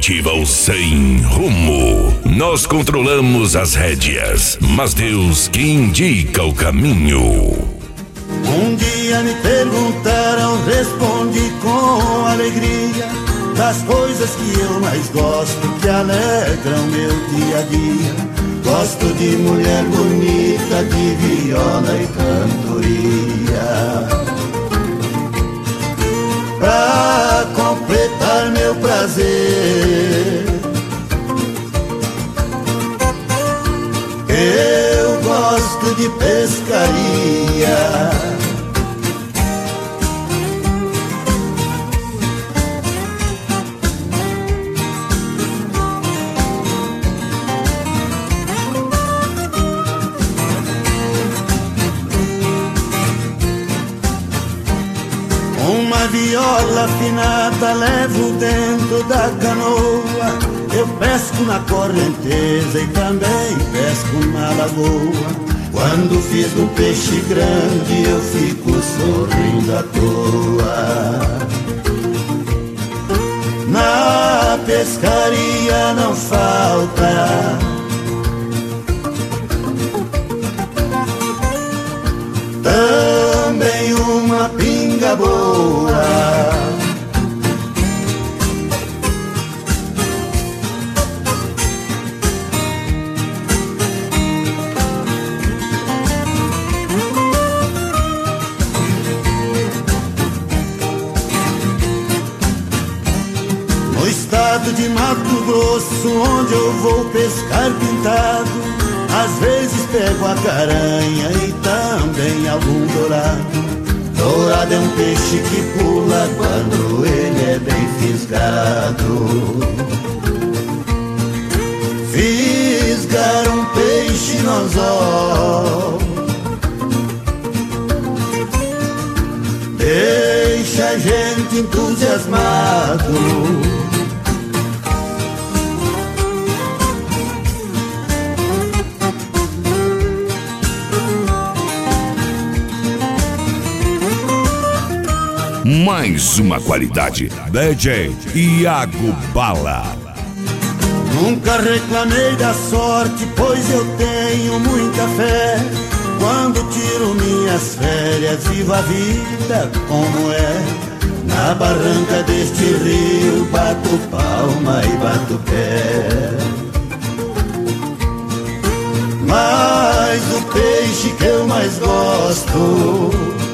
motiva o sem rumo. Nós controlamos as rédeas, mas Deus que indica o caminho. Um dia me perguntaram, respondi com alegria, das coisas que eu mais gosto, que alegram meu dia a dia. Gosto de mulher bonita, de viola e cantoria. Pra completar meu prazer, eu gosto de pescaria. Uma viola afinada levo dentro da canoa. Eu pesco na correnteza e também pesco na lagoa. Quando fiz um peixe grande eu fico sorrindo à toa. Na pescaria não falta também uma pinga boa. No estado de Mato Grosso, onde eu vou pescar pintado, às vezes pego a caranha e também algum dourado. Dourado é um peixe que pula quando ele é bem fisgado. Fisgar um peixe no anzol deixa a gente entusiasmado. Mais uma qualidade, DJ Iago Bala. Nunca reclamei da sorte, pois eu tenho muita fé. Quando tiro minhas férias, vivo a vida como é. Na barranca deste rio, bato palma e bato pé. Mas o peixe que eu mais gosto